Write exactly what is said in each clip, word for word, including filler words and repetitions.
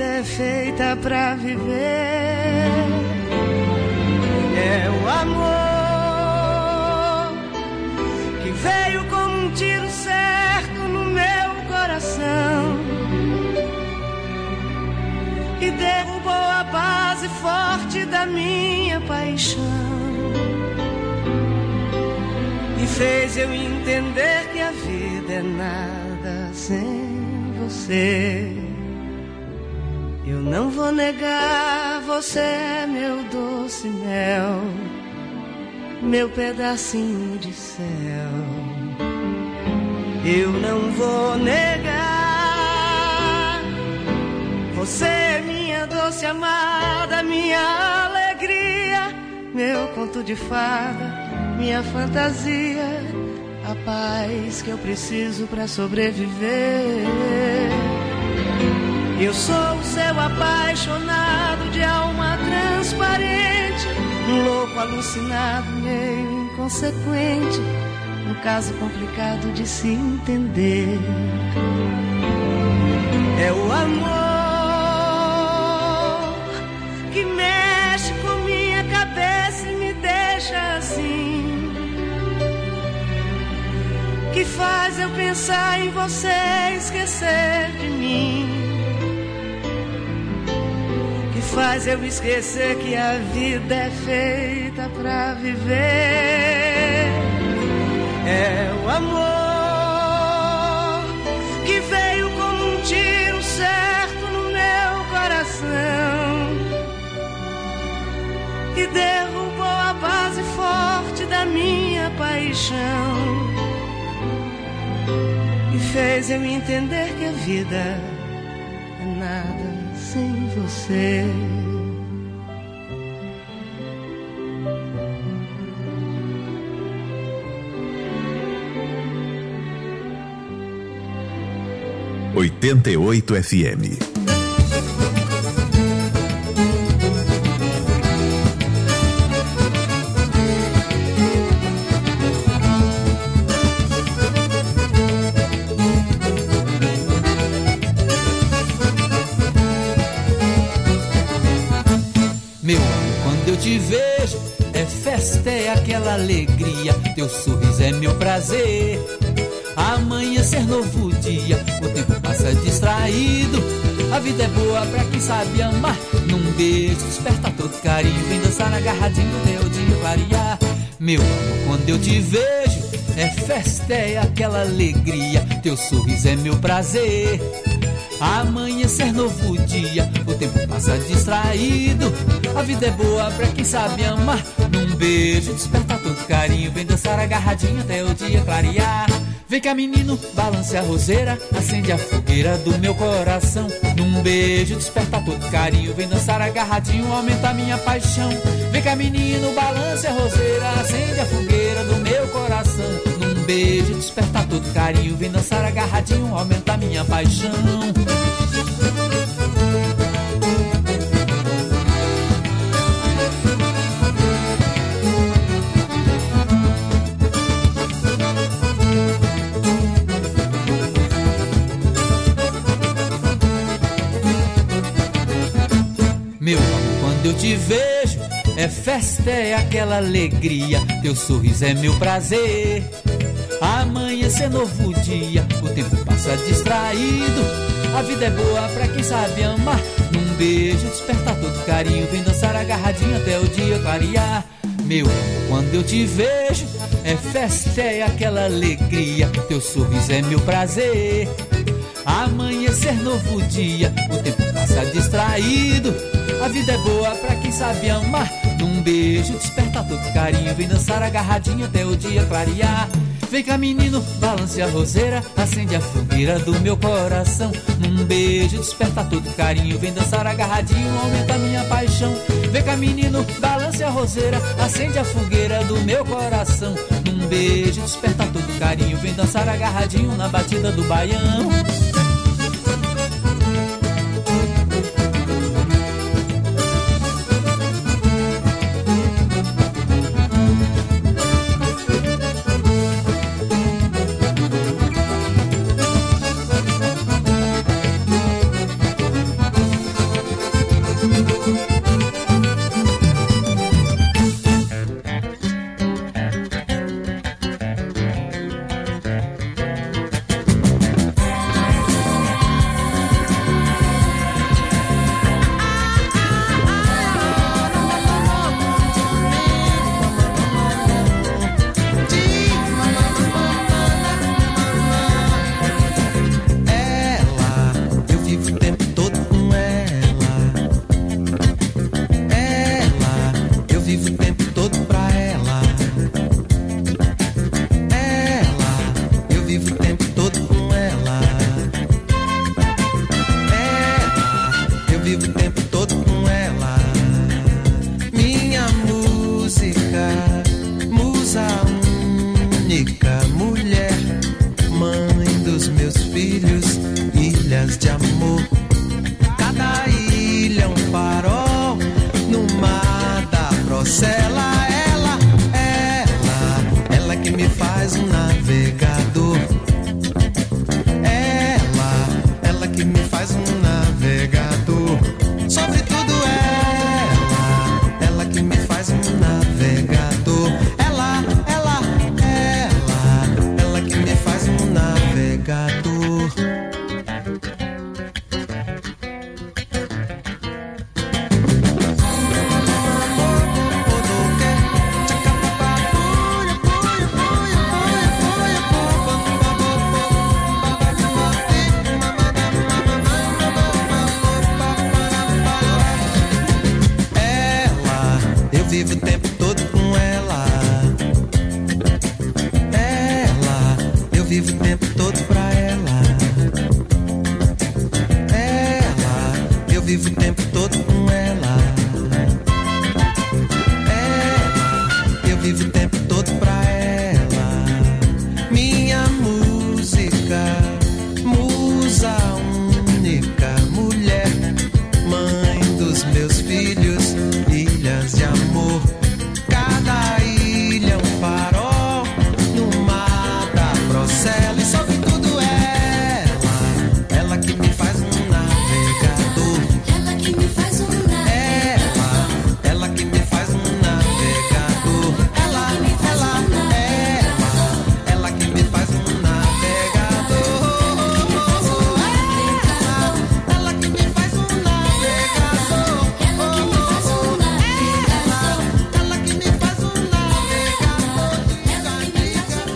vida é feita pra viver. É o amor que veio como um tiro certo no meu coração e derrubou a base forte da minha paixão e fez eu entender que a vida é nada sem você. Eu não vou negar, você é meu doce mel, meu pedacinho de céu. Eu não vou negar, você é minha doce amada, minha alegria, meu conto de fada, minha fantasia, a paz que eu preciso pra sobreviver. Eu sou o seu apaixonado de alma transparente, um louco alucinado, meio inconsequente, um caso complicado de se entender. É o amor que mexe com minha cabeça e me deixa assim, que faz eu pensar em você e esquecer de mim, que faz eu esquecer que a vida é feita pra viver. É o amor que veio como um tiro certo no meu coração e derrubou a base forte da minha paixão e fez eu entender que a vida é nada sem você. oitenta e oito F M. Meu amor, quando eu te vejo, é festa, é aquela alegria, teu sorriso é meu prazer. Amanhecer novo dia, o tempo passa distraído, a vida é boa pra quem sabe amar. Num beijo desperta todo carinho, vem dançar agarradinho até o dia clarear. Meu amor, quando eu te vejo, é festa, é aquela alegria, teu sorriso é meu prazer. Amanhecer novo dia, o tempo passa distraído, a vida é boa pra quem sabe amar. Num beijo desperta todo carinho, vem dançar agarradinho até o dia clarear. Vem cá menino, balance a roseira, acende a fogueira do meu coração. Num beijo desperta todo carinho, vem dançar agarradinho, aumenta minha paixão. Vem cá menino, balance a roseira, acende a fogueira do meu coração. Num beijo desperta todo carinho, vem dançar agarradinho, aumenta minha paixão. Meu amor, quando eu te vejo, é festa, é aquela alegria, teu sorriso é meu prazer. Amanhecer novo dia, o tempo passa distraído, a vida é boa pra quem sabe amar. Num beijo desperta todo carinho, vem dançar agarradinho até o dia clarear. Meu amor, quando eu te vejo, é festa, é aquela alegria, teu sorriso é meu prazer. Amanhecer novo dia, o tempo passa distraído, a vida é boa pra quem sabe amar. Num beijo desperta todo carinho, vem dançar agarradinho até o dia clarear. Vem cá menino, balance a roseira, acende a fogueira do meu coração. Num beijo desperta todo carinho, vem dançar agarradinho, aumenta minha paixão. Vem cá menino, balance a roseira, acende a fogueira do meu coração. Num beijo desperta todo carinho, vem dançar agarradinho na batida do baião. vivo o tempo todo com ela. Minha música, musa única, mulher, mãe dos meus filhos, ilhas de amor. Cada ilha é um farol no mar da Procela. Ela, ela, ela que me faz um navegador. Ela, ela que me faz um navegador. Sobretudo ela, ela que me faz um navegador. Ela, ela, ela, ela que me faz um navegador. Vivo o tempo todo com ela. Ela, eu vivo o tempo todo pra ela. Ela, eu vivo o tempo todo com ela. Ela, eu vivo o tempo todo pra ela. Minha música, musa única, mulher, mãe dos meus filhos, ilhas de amor. Cada ilha é um farol no mar da Procela. E sobretudo ela, ela que me faz um navegador. Ela que me faz um navegador. Ela, ela que me faz um navegador. Ela, ela, ela, ela que me faz um navegador. Ela que me faz um navegador. Ela que me faz um navegador. Ela que me faz um navegador. Ela que me faz um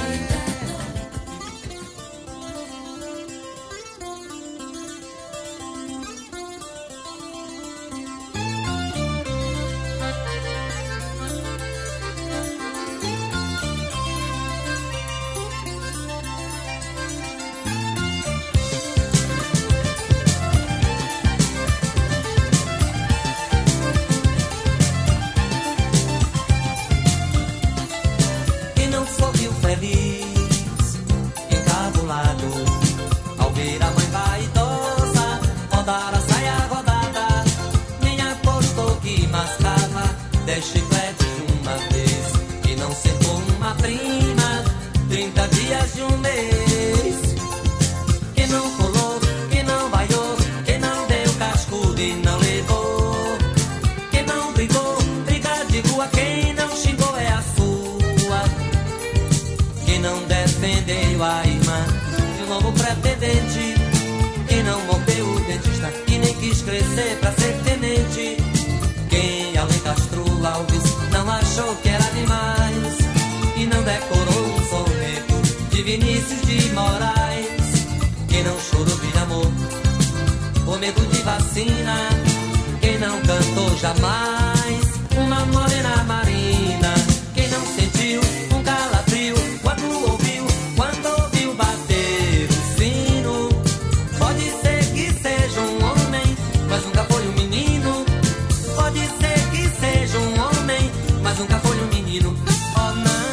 Quem não sorriu feliz, encabulado, ao ver a mãe vaidosa rodar a saia rodada, nem apostou que mascava dez chicletes de uma vez, que não sentou uma prima trinta dias de um mês. Quem não colou, quem não vaiou, quem não deu cascudo e não levou, quem não brigou, briga de rua, quem não xingou é a sua. Quem não defendeu a irmã de um novo pretendente, quem não mordeu o dentista e nem quis crescer pra ser tenente, quem Alencastro Alves não achou que era demais e não decorou um soneto de Vinícius de Moraes, quem não chorou de amor por medo de vacina, quem não cantou jamais uma morena marina, quem não sentiu um calafrio quando ouviu, quando ouviu bater o sino. Pode ser que seja um homem, mas nunca foi um menino. Pode ser que seja um homem, mas nunca foi um menino. Oh não,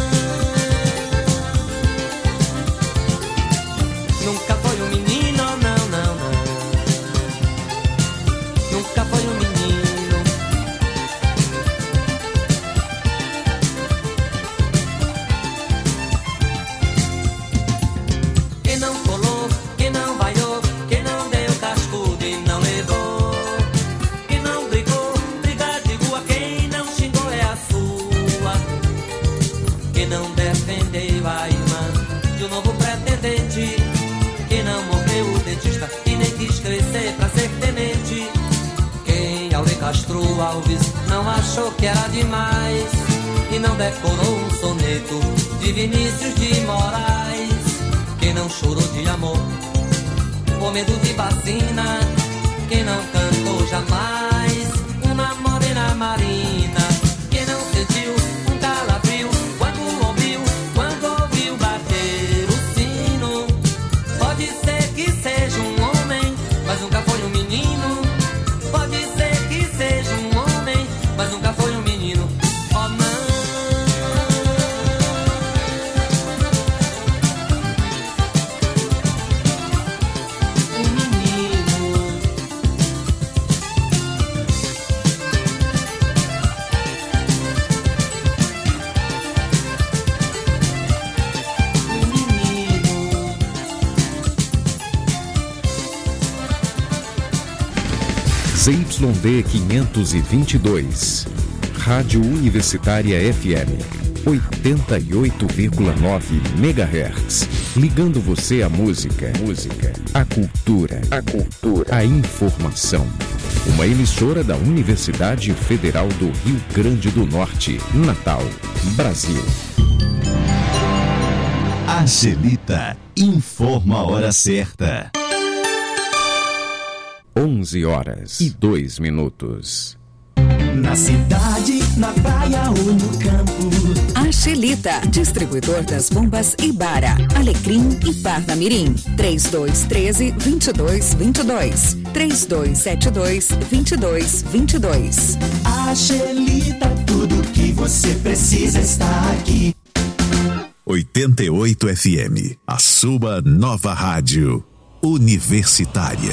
nunca foi um menino, não, não, não. Nunca foi um menino. Quem não colou, quem não vaiou, quem não deu cascudo e não levou, quem não brigou, briga de rua, quem não xingou é a sua. Quem não defendeu a irmã de um novo pretendente, quem não mordeu o dentista e nem quis crescer pra ser tenente, quem Alencastro Alves não achou que era demais e não decorou um soneto de Vinícius de Moraes, quem não chorou de amor por medo de vacina, quem não cantou jamais uma morena marina, quem não sentiu um calafrio quando ouviu, quando ouviu bater o sino. Pode ser que seja um homem, mas nunca foi um menino. Z Y D quinhentos e vinte e dois, Rádio Universitária F M, oitenta e oito vírgula nove megahertz, ligando você à música, música, à cultura, a cultura, à informação. Uma emissora da Universidade Federal do Rio Grande do Norte, Natal, Brasil. Angelita informa a hora certa. onze horas e dois minutos. Na cidade, na praia ou no campo. Angelita, distribuidor das bombas Ibara, Alecrim e Parnamirim. três dois um três, dois dois dois dois. três dois sete dois, dois dois dois dois. Angelita, tudo que você precisa está aqui. oitenta e oito F M, a sua nova rádio universitária.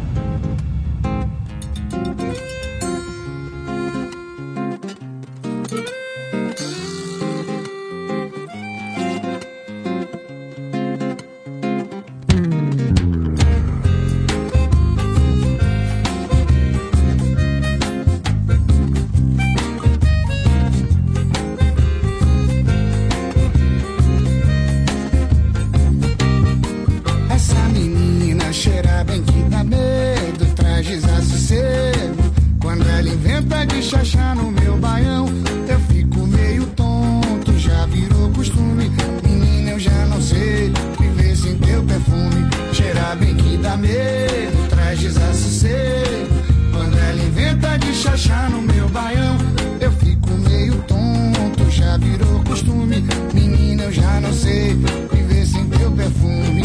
Xaxá no meu baião, eu fico meio tonto, já virou costume. Menina, eu já não sei viver sem teu perfume. Cheirar bem que dá medo, traz desassossego. Quando ela inventa de xaxá no meu baião, eu fico meio tonto, já virou costume. Menina, eu já não sei viver sem teu perfume.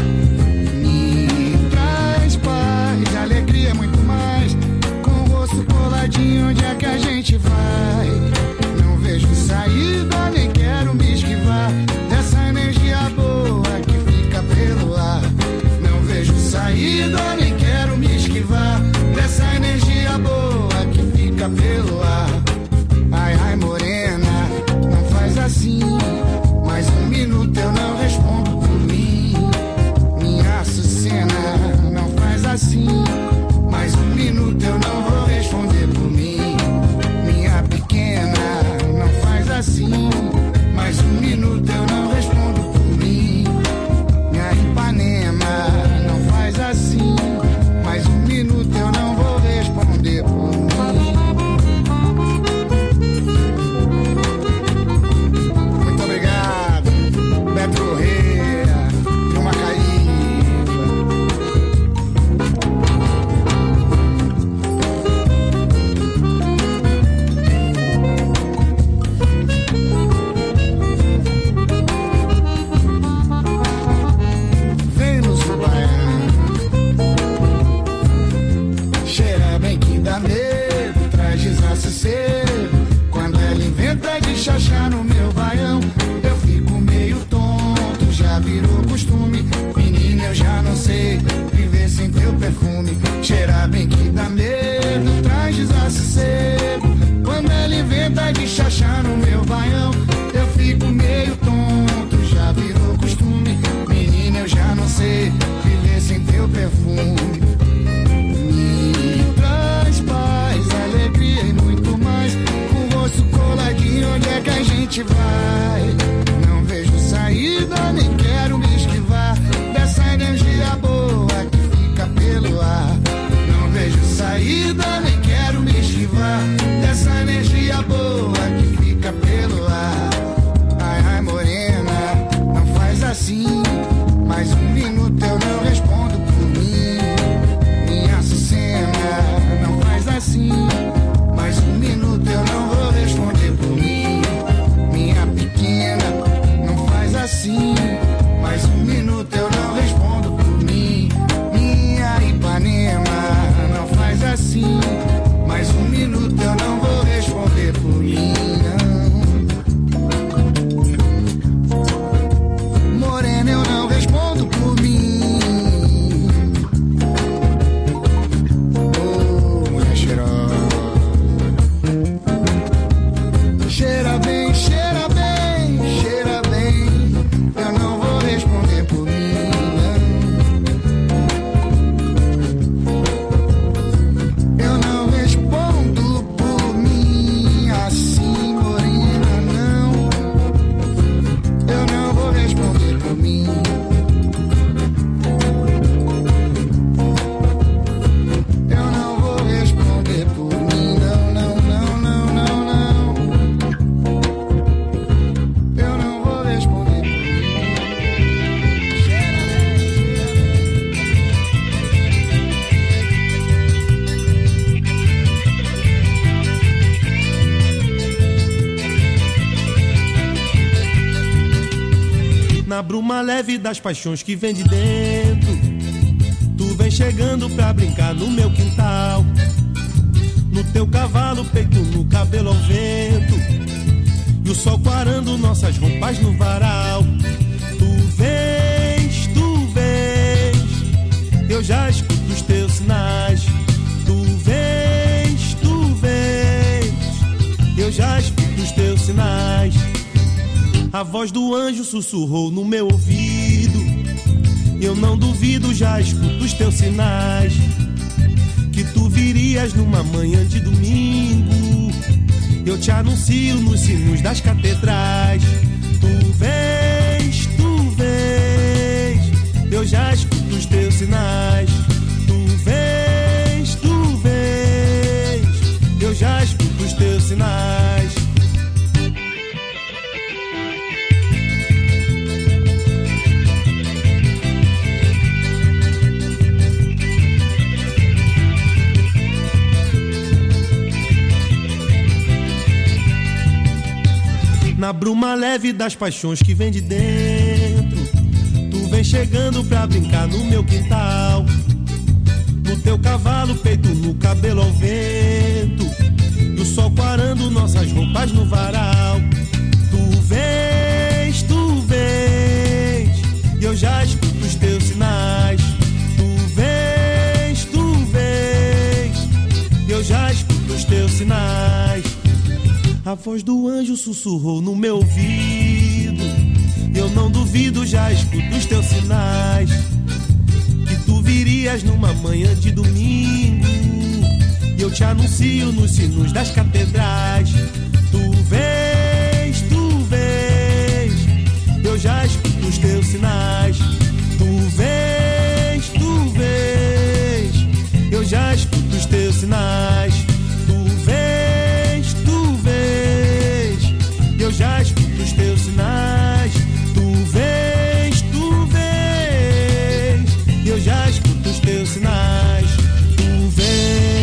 Me traz paz, alegria, muito mais. Coladinho, onde é que a gente vai? Não vejo saída, nem quero me esquivar dessa energia boa que fica pelo ar. Não vejo saída, nem quero me esquivar dessa energia boa que fica pelo ar. Ai, ai, morena, não faz assim. Mais um minuto eu não respondo por mim. Minha Açucena, não faz assim. Mais um minuto eu não vou responder por mim. Minha pequena, não faz assim. Mais um minuto eu não respondo por mim. Minha Ipanema, não faz assim. Mais um minuto eu não vou responder por mim. Muito obrigado, Beto Correia, Vilma Caíba. Quando ela inventa de xaxá no meu baião, eu fico meio tonto, já virou costume. Menina, eu já não sei viver sem teu perfume. Cheirar bem que dá medo, traz desassossego. Quando ela inventa de xaxá no meu baião, eu fico meio tonto, já virou costume. Menina, eu já não sei viver sem teu perfume. Me traz paz, alegria e muito mais. Com o rosto coladinho, onde é que a gente vai? Não vejo saída, nem quero me esquivar dessa energia boa que fica pelo ar. Não vejo saída, nem quero me esquivar dessa energia boa que fica pelo ar. Ai, ai, morena, não faz assim. Mais um minuto eu não bruma leve das paixões que vem de dentro, tu vem chegando pra brincar no meu quintal. No teu cavalo, peito no cabelo ao vento, e o sol quarando nossas roupas no varal. Tu vens, tu vens, eu já escuto os teus sinais. Tu vens, tu vens, eu já escuto os teus sinais. A voz do anjo sussurrou no meu ouvido, eu não duvido, já escuto os teus sinais. Que tu virias numa manhã de domingo, eu te anuncio nos sinos das catedrais. Tu vens, tu vens, eu já escuto os teus sinais. Tu vens, tu vens, eu já escuto os teus sinais. Na bruma leve das paixões que vem de dentro, tu vem chegando pra brincar no meu quintal. No teu cavalo, peito no cabelo ao vento, e o sol quarando nossas roupas no varal. Tu vens, tu vens, e eu já escuto os teus sinais. Tu vens, tu vens, e eu já escuto os teus sinais. A voz do anjo sussurrou no meu ouvido, eu não duvido, já escuto os teus sinais. Que tu virias numa manhã de domingo, e eu te anuncio nos sinos das catedrais. Tu vens, tu vens, eu já escuto os teus sinais. Tu vens, tu vens, eu já escuto os teus sinais. Tu vens, tu vens, eu já escuto os teus sinais. Tu vens, tu vens, eu já escuto os teus sinais. Tu vens.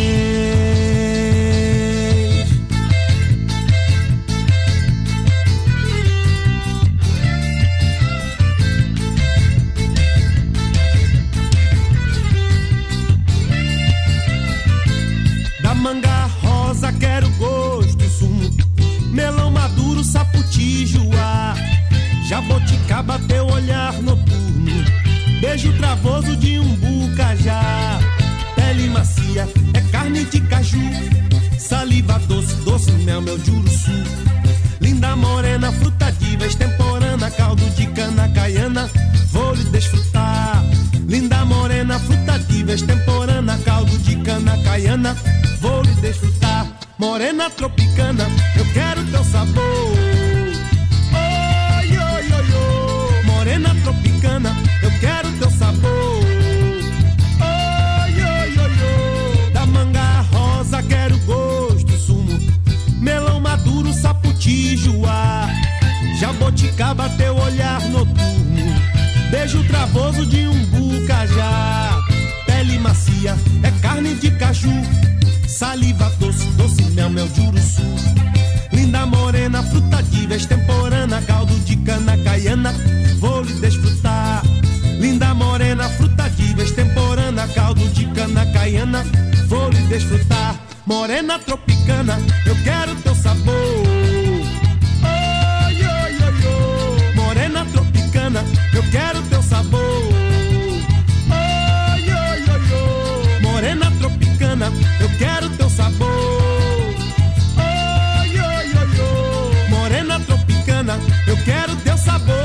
Da manga rosa quero gosto e sumo, melão maduro, saputi, juá, jaboticaba, teu olhar noturno, beijo travoso de umbu, cajá, pele macia, é carne de caju, saliva doce, doce mel, mel de uruçu, linda morena, fruta diva, extemporânea, caldo de cana caiana, vou lhe desfrutar. Linda morena, fruta diva, extemporânea, caldo de cana caiana, vou lhe desfrutar. Morena tropicana, eu quero teu sabor. Oi, oi, oi, oi. Morena tropicana, eu quero teu sabor. Oi, oi, oi, oi. Da manga rosa quero gosto, sumo, melão maduro, saputi, juá, jaboticaba, teu olhar noturno, beijo travoso de umbu, cajá, pele macia, é carne de caju, saliva doce, doce mel, mel de uruçu, linda morena, fruta diva, extemporânea, caldo de cana caiana, vou lhe desfrutar. Linda morena, fruta diva, extemporânea, caldo de cana caiana, vou lhe desfrutar. Morena tropicana, eu quero teu sabor. Oi, oi, oi, oi. Morena tropicana, eu quero teu sabor. Oi, oi, oi, oi. Morena tropicana, eu quero teu sabor. Oi, oi, oi, oi. Morena tropicana, eu quero teu sabor.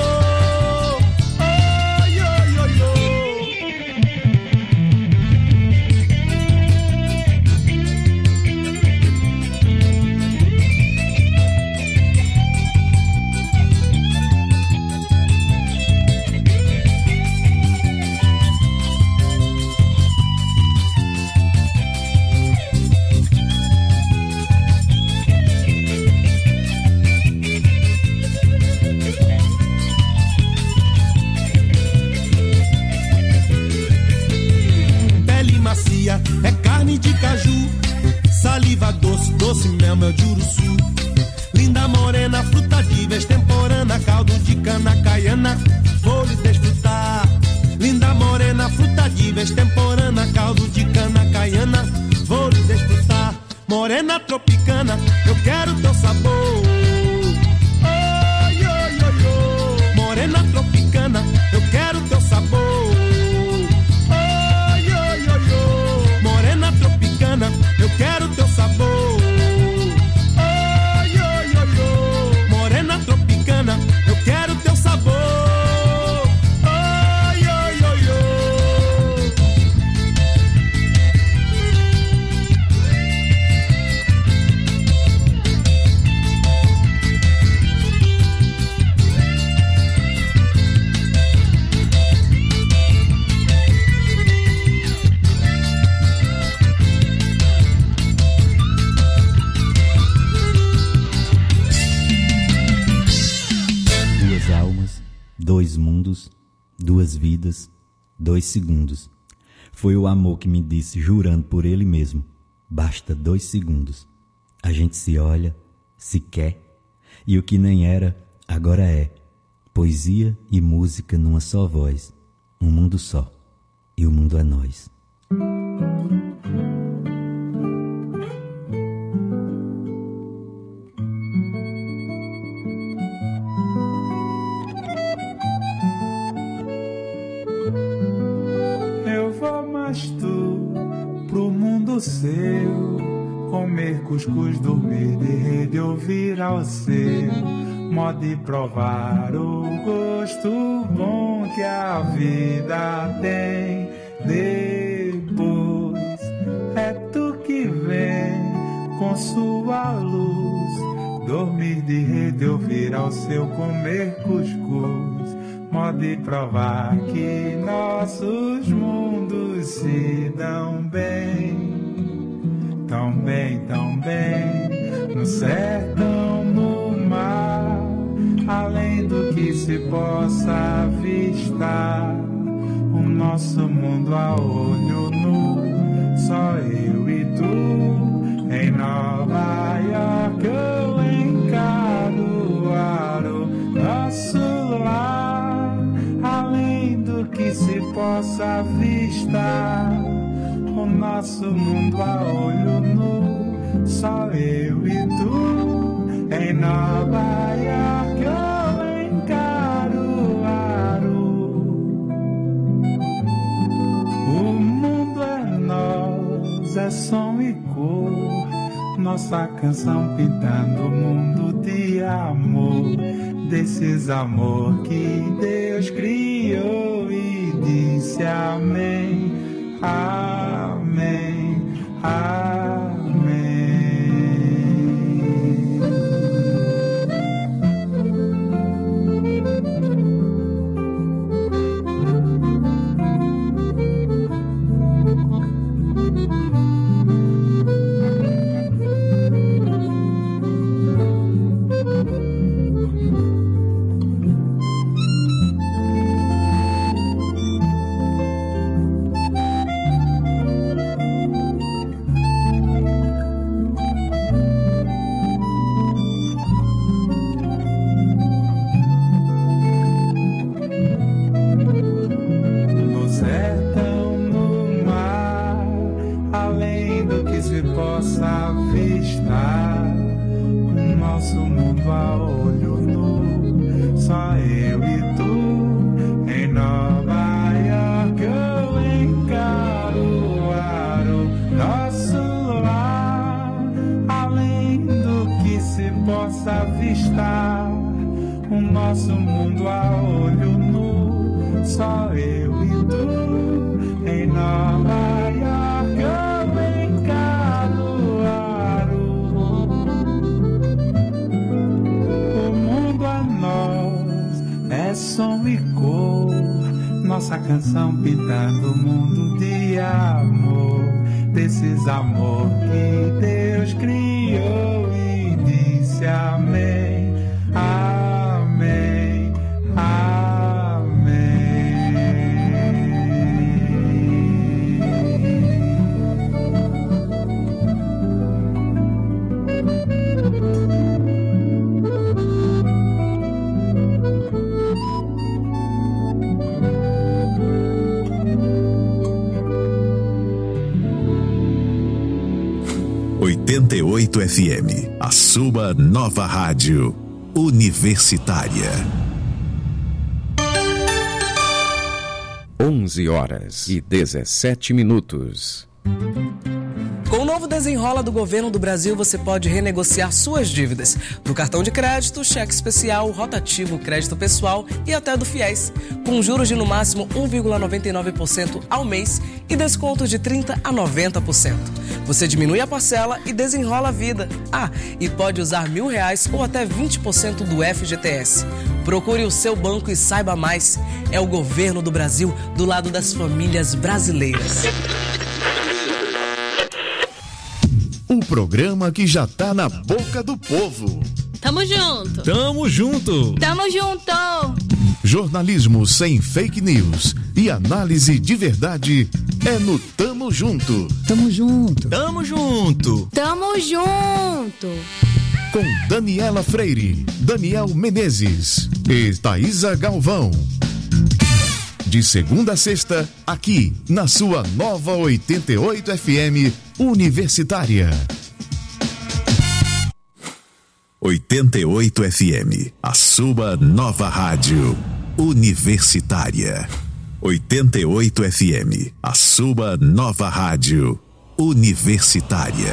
Oi, oi, oi, oi. É carne de caju, saliva doce, doce mel, mel de uruçu, Linda morena, fruta de vez temporana, caldo de cana caiana, vou lhe desfrutar. Linda morena, fruta de vez temporana, caldo de cana caiana, vou lhe desfrutar. Morena tropicana, eu quero teu sabor. Oi, oi, oi, oi. Morena tropicana, eu quero teu sabor. Oi, oi, oi, oi. Morena tropicana, eu quero teu sabor. Oi, oi, oi, oi. Morena tropicana, eu quero teu sabor. Oi, oi, oi, oi. Duas almas, dois mundos, duas vidas, dois segundos. Foi o amor que me disse, jurando por ele mesmo, basta dois segundos. A gente se olha, se quer, e o que nem era, agora é. Poesia e música numa só voz, um mundo só, e o mundo é nós. Eu vou mais tu pro mundo seu, comer cuscuz, dormir de rede, ouvir ao seu modo de provar o gosto bom que a vida tem. Depois é tu que vem com sua luz, dormir de rede, ouvir ao seu comer cuscuz, modo de provar que nossos mundos se dão bem, tão bem, tão bem, no sertão, no mar, além do que se possa avistar, o nosso mundo a olho nu, só eu e tu, em Nova York eu encaro o nosso lar, além do que se possa avistar, o nosso mundo a olho nu, só eu e tu, em Nova York eu encaro o mundo é nós, é som e cor, nossa canção pintando o mundo de amor, desses amor que Deus criou e disse amém, amém, amém. Nossa canção pintando o mundo de amor, desses amor que Deus criou e disse amém, amém, amém. oitenta e oito F M, a sua nova rádio universitária. onze horas e dezessete minutos. Com o novo Desenrola do Governo do Brasil, você pode renegociar suas dívidas do cartão de crédito, cheque especial, rotativo, crédito pessoal e até do FIES, com juros de no máximo um vírgula noventa e nove por cento ao mês e descontos de trinta por cento a noventa por cento. Você diminui a parcela e desenrola a vida. Ah, e pode usar mil reais ou até vinte por cento do F G T S. Procure o seu banco e saiba mais. É o Governo do Brasil do lado das famílias brasileiras. Um programa que já tá na boca do povo. Tamo junto. Tamo junto. Tamo junto. Jornalismo sem fake news e análise de verdade é no Tamo Junto. Tamo junto. Tamo junto. Tamo junto. Com Daniela Freire, Daniel Menezes e Thaísa Galvão. De segunda a sexta, aqui na sua nova oitenta e oito F M Universitária. oitenta e oito F M, a sua nova rádio universitária. oitenta e oito F M, a sua nova rádio universitária.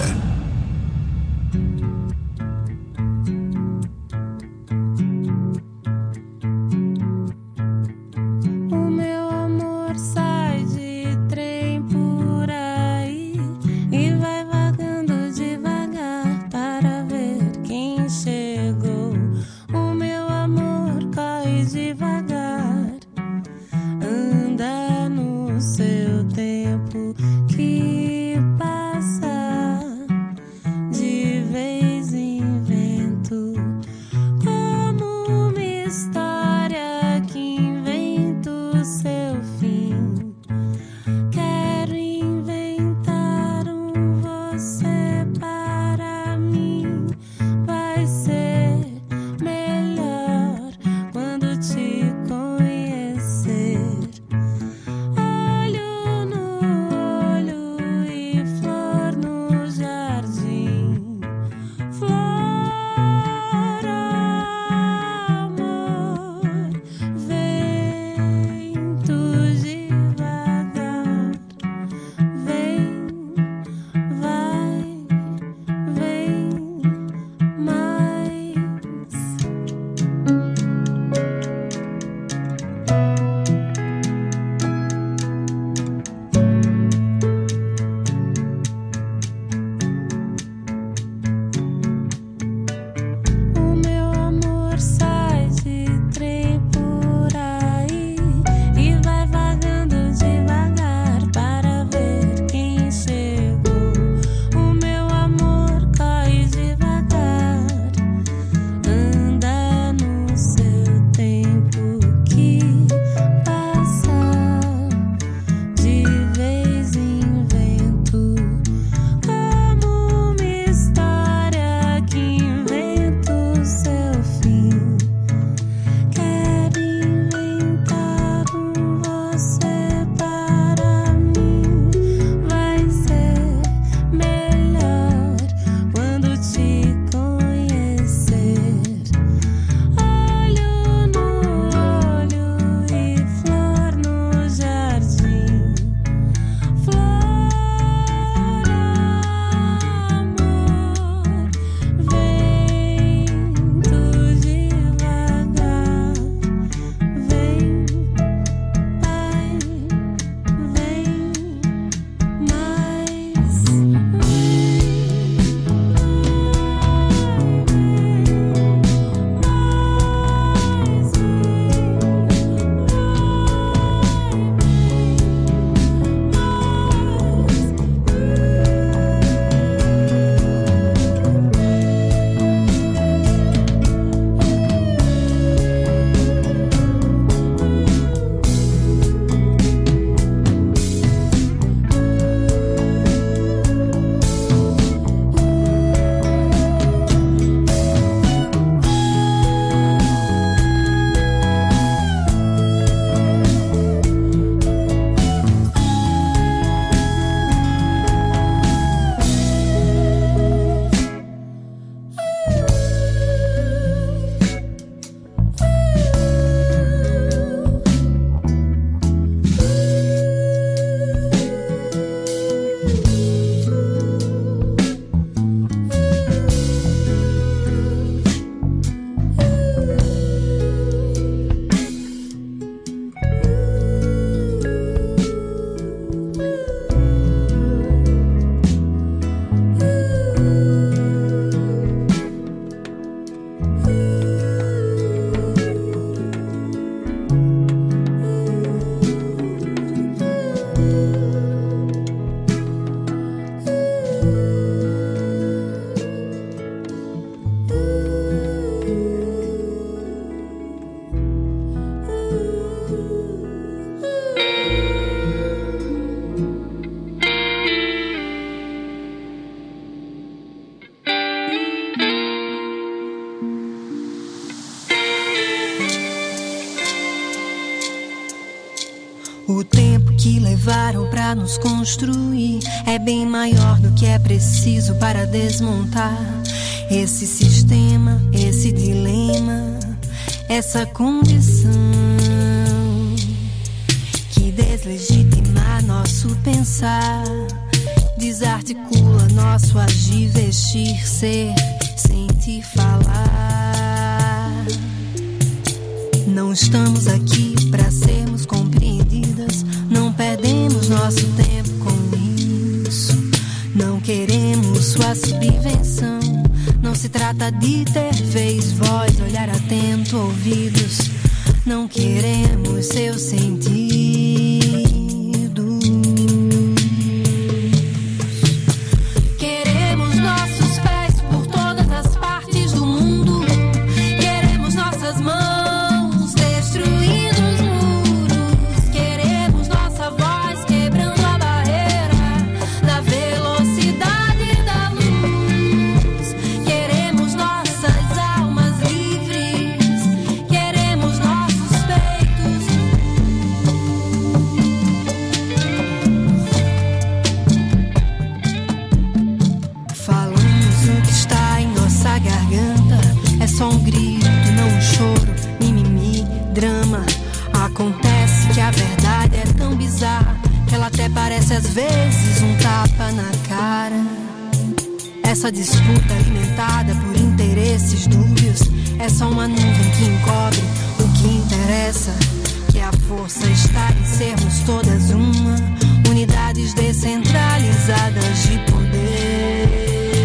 pra nos construir. É bem maior do que é preciso para desmontar esse sistema, esse dilema, essa condição que deslegitima nosso pensar, desarticula nosso agir, vestir, ser, sentir, falar. Não estamos aqui para sermos compreendidas, não perdemos nosso tempo com isso. Não queremos sua subvenção, não se trata de ter vez, voz, olhar atento, ouvidos. Não queremos seu sentido. Queremos nossos pés por todas as partes do mundo. Queremos nossas mãos destruindo os muros. Queremos nossa voz quebrando a barreira da velocidade da luz. Queremos nossas almas livres. Queremos nossos peitos. Falamos o que está em nossa garganta. É só um grito, não um choro, mimimi, drama. Acontece que a verdade é tão bizarra que ela até parece às vezes um tapa na cara. Essa disputa alimentada por interesses dúbios é só uma nuvem que encobre o que interessa, que a força está em sermos todas uma, unidades descentralizadas de poder.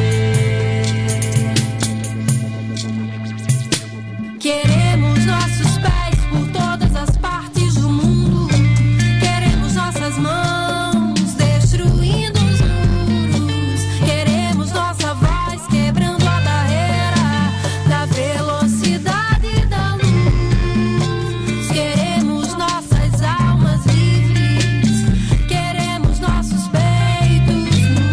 Queremos nossos pés por todas as partes do mundo. Queremos nossas mãos destruindo os muros. Queremos nossa voz quebrando a barreira da velocidade da luz. Queremos nossas almas livres. Queremos nossos peitos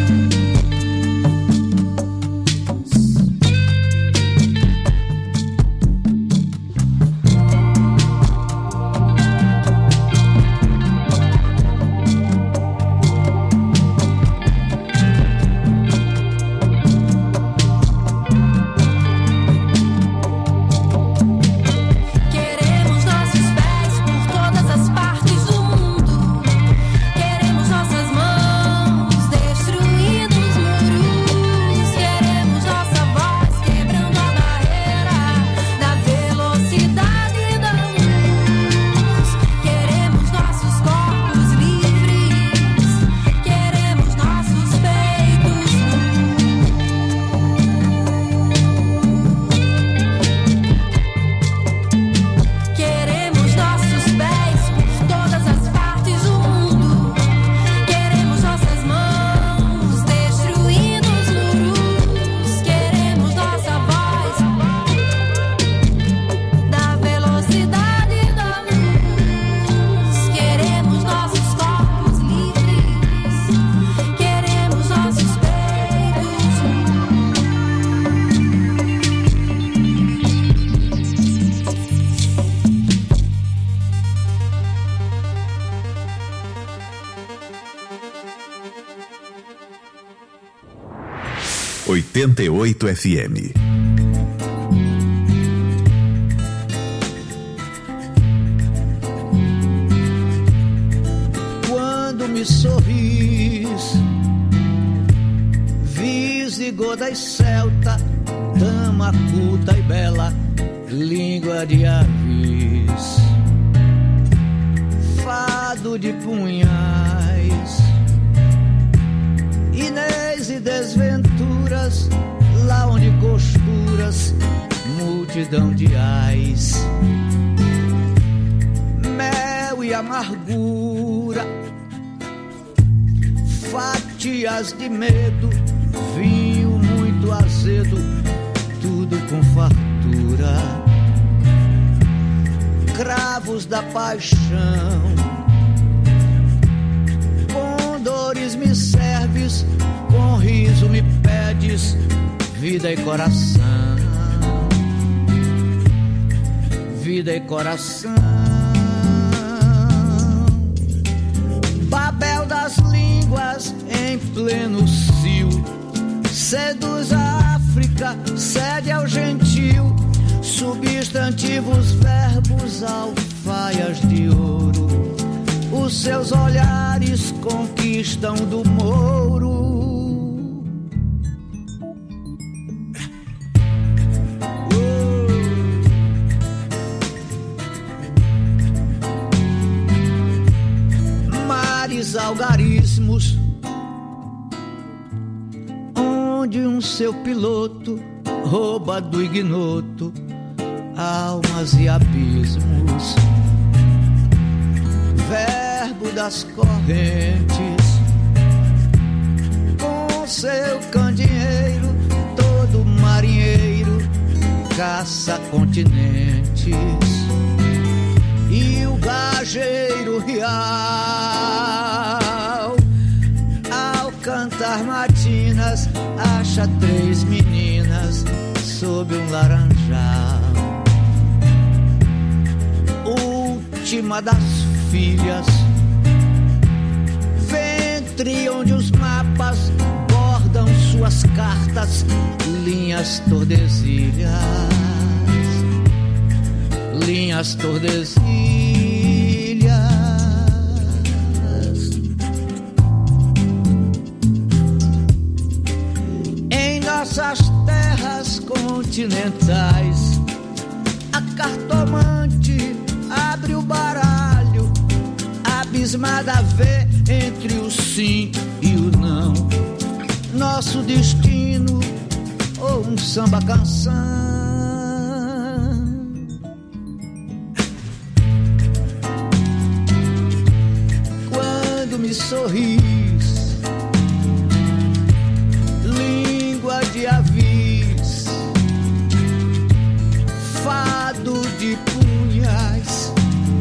Queremos nossos pés por todas as partes do mundo. Queremos nossas mãos destruindo os muros. Queremos nossa voz quebrando a barreira da velocidade da luz. Queremos nossos corpos livres. Queremos nossos peitos Queremos nossos pés por todas as partes do mundo. Queremos nossas mãos destruindo os muros. Queremos nossa voz da velocidade da luz. Queremos nossos corpos livres. Queremos nossos peitos. oitenta e oito F M. Quando me sorris, visigoda e celta, dama culta e bela, língua de aves, fado de punhais, Inês e desventuras, lá onde costuras, multidão de ais, mel e amargura, fatias de medo, vinho muito azedo, tudo com fartura, cravos da paixão, com dores me serves, com riso me pedes, vida e coração, vida e coração. Babel das línguas em pleno cio, seduz a África, cede ao gentil, substantivos, verbos, alfaias de ouro, os seus olhares conquistam do mouro. Mares, algarismos, onde um seu piloto rouba do ignoto almas e abismos. Verbo das correntes, com seu candeeiro, todo marinheiro caça continentes. E o gajeiro real, ao cantar matinas, acha três meninas sob um laranjal. Última das filhas, ventre onde os mapas bordam suas cartas, linhas tordesilhas, linhas tordesilhas. Em nossas terras continentais, a cartomante abre o baralho, abismada vê entre o sim e o não, nosso destino ou um samba canção. Quando me sorris, língua de avis, fado de punhais,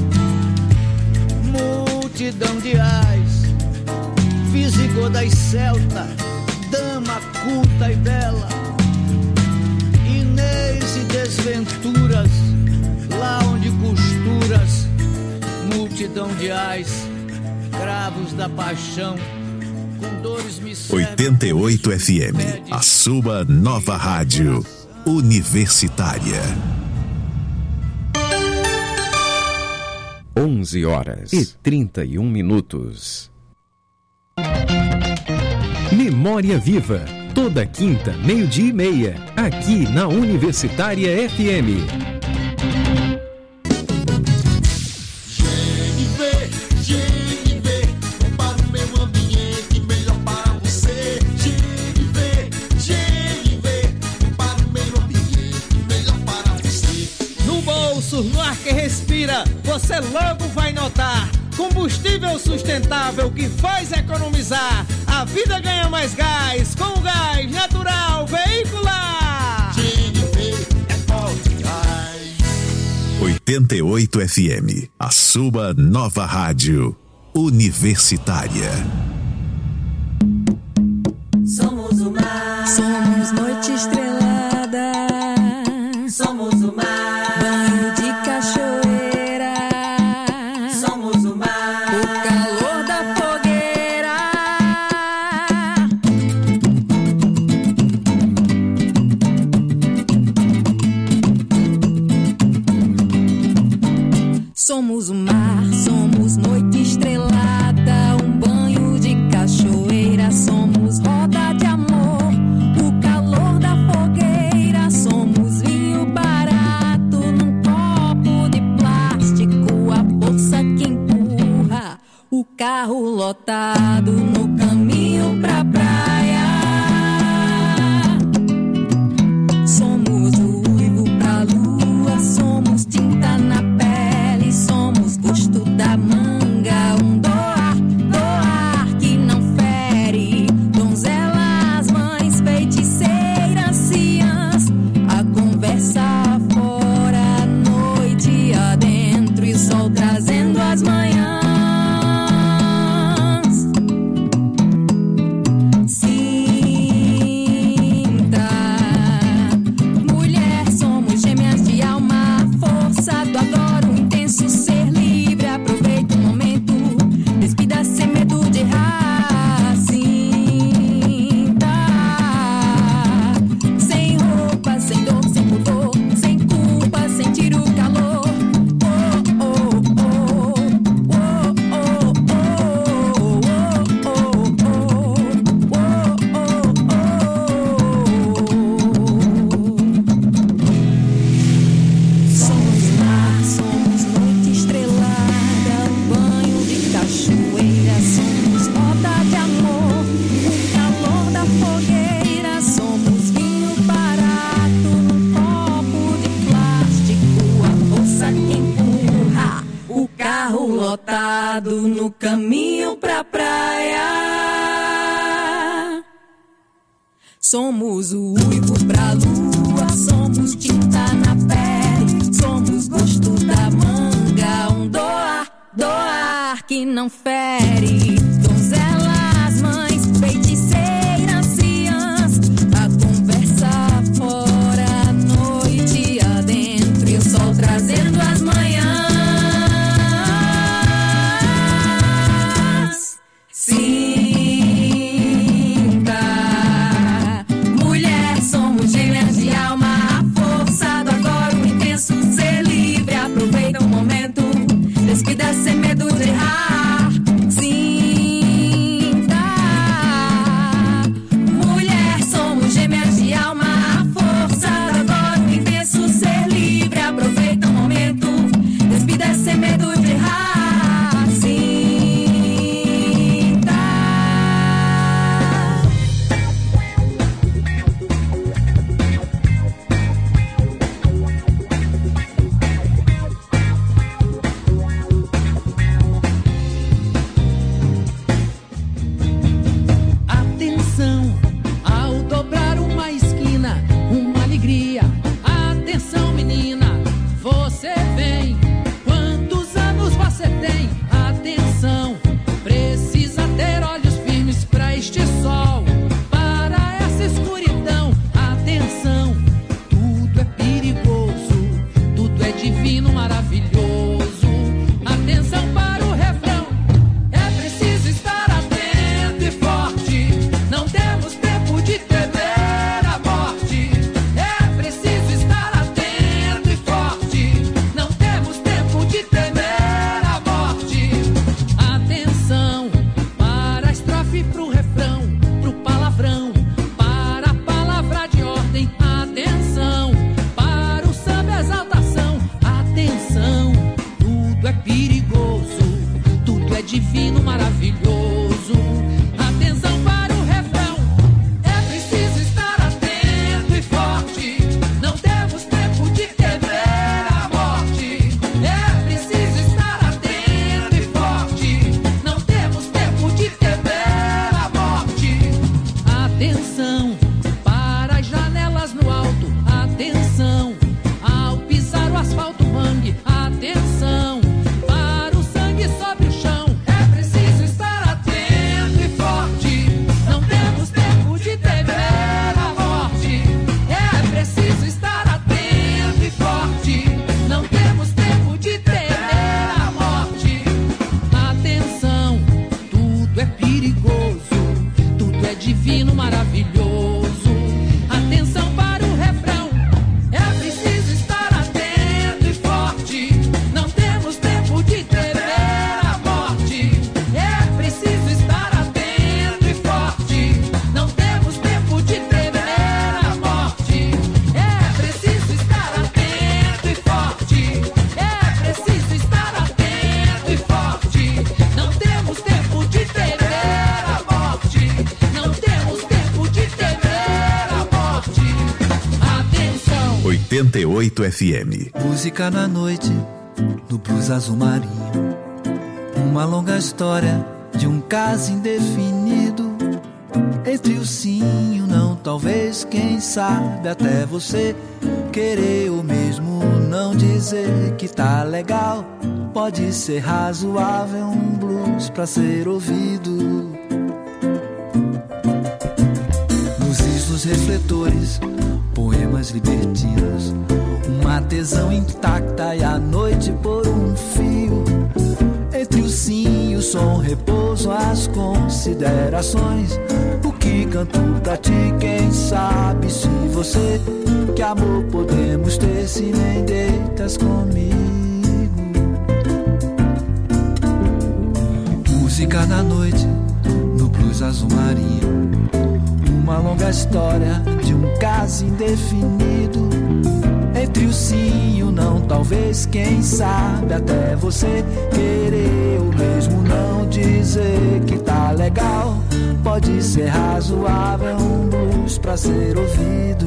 multidão de ais, visigoda e celta, dama culta e bela, Inês e desventuras, lá onde costuras, multidão de ais, cravos da paixão, com dores me servem. oitenta e oito F M, a sua nova rádio universitária. onze horas e trinta e um minutos. Memória Viva, toda quinta, meio-dia e meia, aqui na Universitária F M. No ar que respira, você logo vai notar. Combustível sustentável que faz economizar. A vida ganha mais gás com o gás natural veicular. oitenta e oito F M, a sua nova rádio universitária. Somos o mar, somos noite estrelada, somos o mar. Somos o mar, somos noite estrelada, um banho de cachoeira, somos roda de amor, o calor da fogueira, somos vinho barato num copo de plástico, a força que empurra o carro lotado no caminho pra praia. Somos o uivo pra lua, somos tinta na pele, somos gosto da manga, um doar, doar que não fere. Donzelas, mães, feiticeiras, ciãs, a conversa fora, noite adentro e sol trazendo as manhãs. lado no caminho pra praia. Somos o uivo pra lua, somos tinta na pele, somos gosto da manga, um doar, doar que não fere. Donzelas, mães, feiticeiras, ciãs, a conversa fora, a noite adentro e o sol trazendo as manhãs. Sinta, mulher, somos gêmeas de alma, a força do agora, o intenso ser livre. Aproveita o momento, despida sem medo de errar. Sinta, mulher, somos gêmeas de alma, a força do agora, o intenso ser livre. Aproveita o momento, despida sem medo de errar. Atenção, ao dobrar uma esquina, uma alegria. Atenção, menina, você vem. Quantos anos você tem? Atenção, precisa ter olhos firmes pra este sol, para essa escuridão. Atenção, tudo é perigoso, tudo é divino, maravilhoso. Atenção para o refrão, é preciso estar atento e forte. Não temos tempo de temer a morte. É preciso estar atento e forte. Não temos tempo de temer a morte. Atenção para a estrofe, pro refrão, pro palavrão, para a palavra de ordem. Atenção para o samba, exaltação. Atenção, tudo é perigoso, tudo é divino, maravilhoso. Atenção para o refrão, é preciso estar atento e forte. Não temos tempo de temer a morte. É preciso estar atento e forte. Não temos tempo de temer a morte. Atenção para as janelas no alto. Atenção ao pisar o asfalto mangue. Atenção para o sangue sobre o chão. É preciso estar atento e forte. Não temos tempo de temer a morte. É preciso estar atento e forte. Não temos tempo de temer a morte. Atenção, tudo é perigoso, tudo é divino, maravilhoso. Atenção para o refrão, é preciso estar atento e forte. Não temos tempo de temer a morte. É preciso estar atento e forte. Não temos tempo de temer a morte. É preciso estar atento e forte. É preciso estar atento e forte. Não temos tempo de temer a morte. Não temos tempo de temer a morte. Atenção. oitenta e oito F M. Música na noite, no blues azul marinho. Uma longa história de um caso indefinido. Entre o sim e o não, talvez, quem sabe, até você querer o mesmo, não dizer que tá legal. Pode ser razoável um blues pra ser ouvido. Luzes dos refletores, poemas libertinos, uma tesão intacta e a noite por um fio. Entre o sim e o som, repouso, as considerações. O que canto pra ti, quem sabe, se você, que amor podemos ter se nem deitas comigo. Música na noite, no blues azul marinho. Uma longa história de um caso indefinido. Entre o sim e o não, talvez, quem sabe, até você querer o mesmo, não dizer que tá legal. Pode ser razoável um blues pra ser ouvido.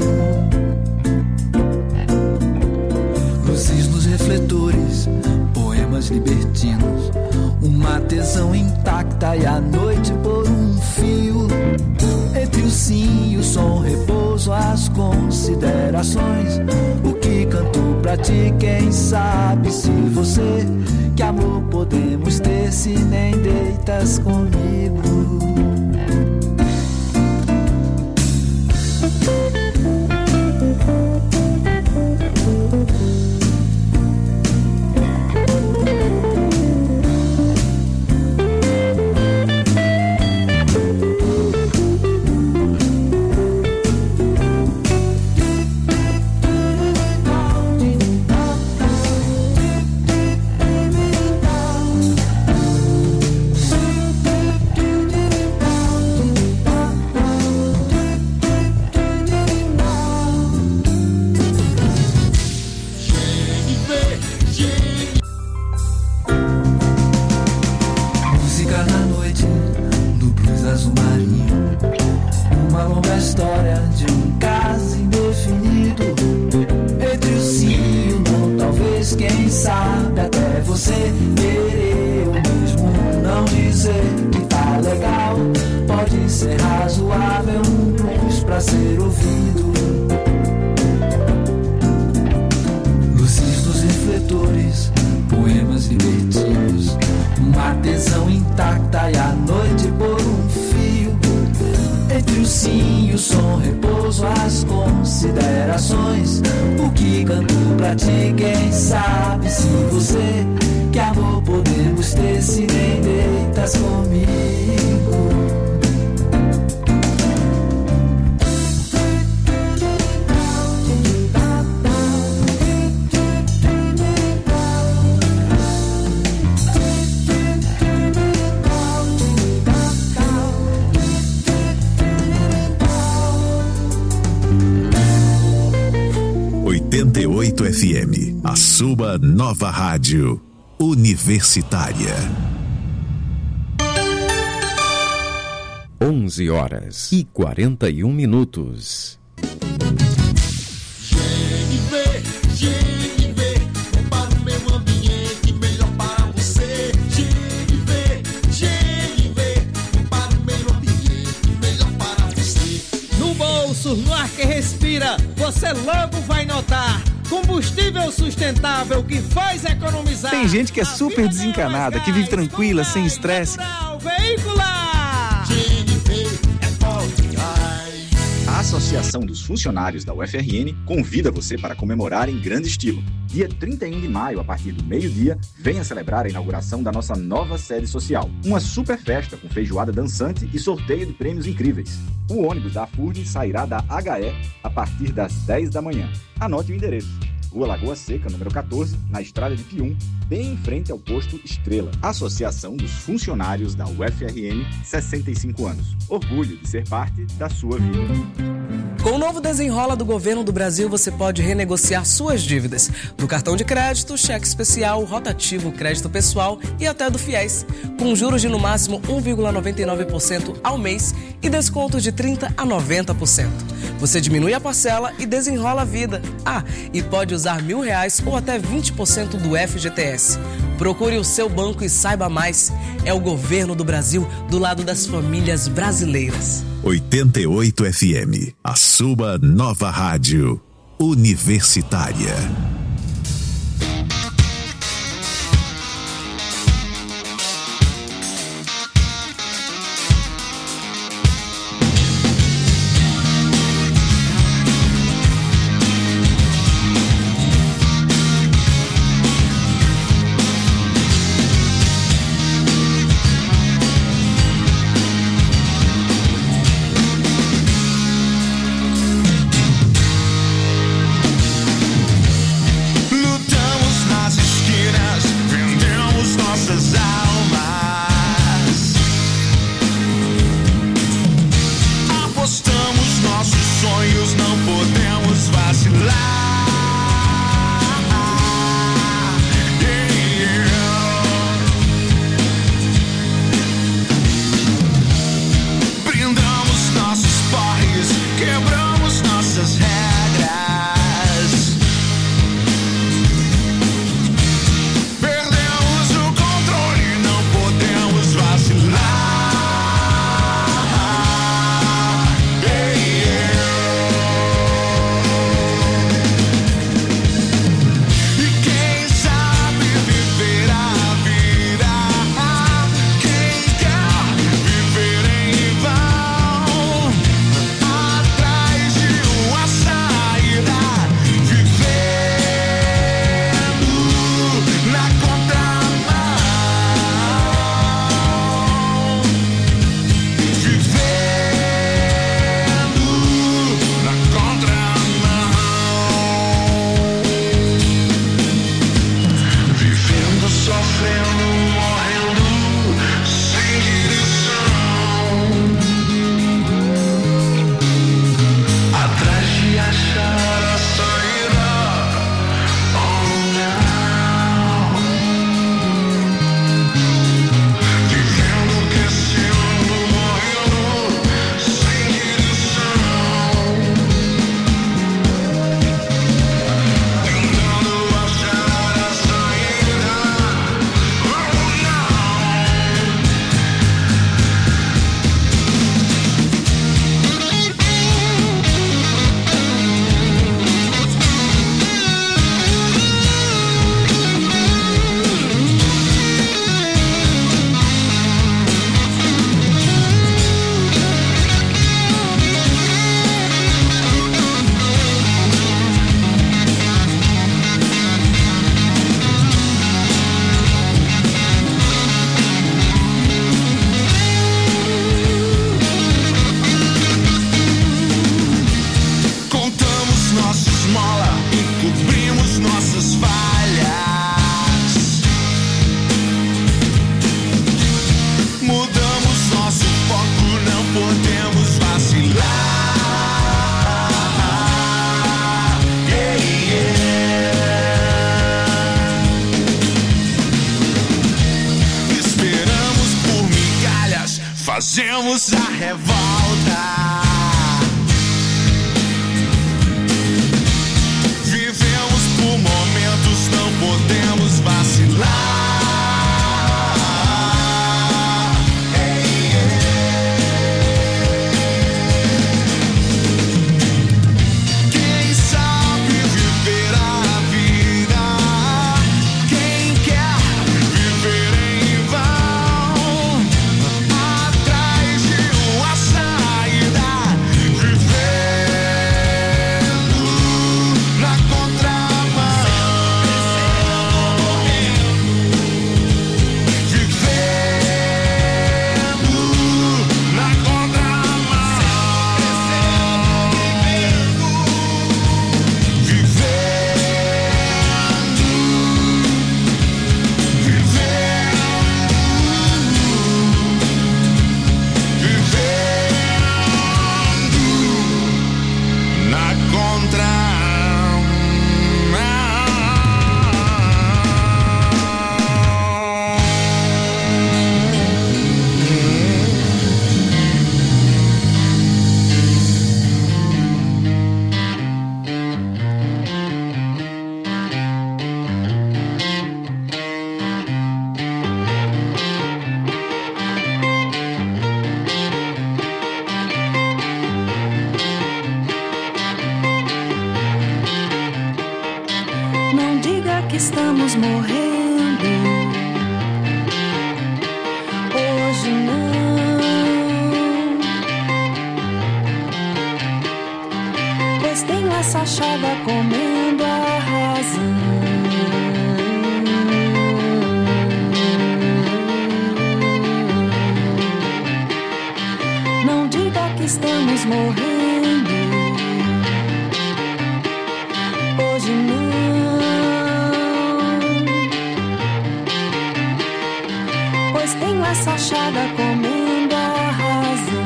Luzes nos refletores, poemas libertinos, uma uma tesão intacta e a noite por um fio. Entre o sim e o som, repouso, as considerações. O que canto pra ti, quem sabe se você, que amor podemos ter se nem deitas comigo. oitenta e oito F M, a sua nova rádio universitária. onze horas e quarenta e um minutos. G N V, G N V, para o meio ambiente, melhor para você. G N V, G N V, para o meio ambiente, melhor para você. No bolso, no ar que respira, você logo vai notar. Combustível sustentável que faz economizar. Tem gente que é super desencanada, que vive tranquila, sem estresse. Veicular! G N V é forte. A Associação dos Funcionários da U F R N convida você para comemorar em grande estilo. Dia trinta e um de maio, a partir do meio-dia, venha celebrar a inauguração da nossa nova sede social. Uma super festa com feijoada dançante e sorteio de prêmios incríveis. O ônibus da FURN sairá da H E a partir das dez da manhã. Anote o endereço. Rua Lagoa Seca, número quatorze, na Estrada de Pium, bem em frente ao posto Estrela. Associação dos Funcionários da U F R N, sessenta e cinco anos. Orgulho de ser parte da sua vida. Com o novo Desenrola do Governo do Brasil, você pode renegociar suas dívidas do cartão de crédito, cheque especial, rotativo, crédito pessoal e até do FIES, com juros de no máximo um vírgula noventa e nove por cento ao mês e descontos de trinta por cento a noventa por cento. Você diminui a parcela e desenrola a vida. Ah, e pode usar mil reais ou até vinte por cento do F G T S. Procure o seu banco e saiba mais. É o governo do Brasil do lado das famílias brasileiras. oitenta e oito F M, a sua nova rádio universitária. Perdemos o controle, não podemos fizemos a revolta. Vivemos por momentos, não podemos vacilar. Estamos morrendo. Hoje não, pois tenho essa chaga comendo a razão. Não diga que estamos morrendo. Hoje não, tenho essa chaga comendo a razão.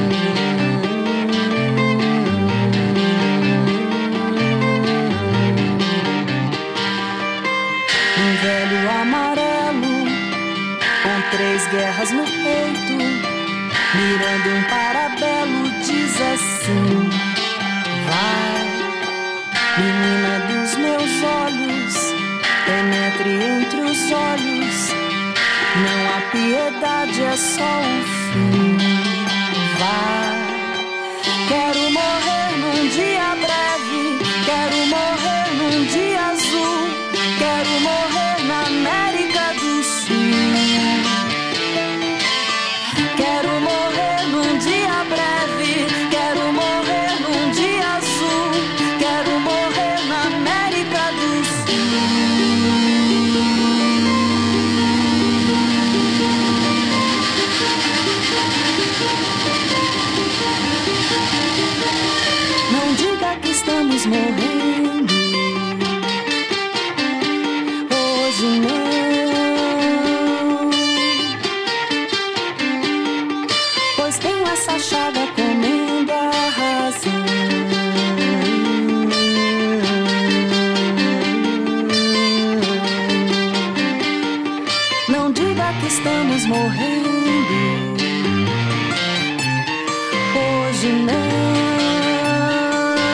Um velho amarelo com três guerras no peito, mirando um parabelo, diz assim: vai, menina dos meus olhos, penetre entre os olhos. Não há piedade, é só o fim. Vai. Quero morrer num dia breve, quero morrer num dia azul, quero morrer na América do Sul. Quero morrer num dia breve, quero morrer num dia azul, quero morrer na América do Sul. Não diga que estamos morrendo.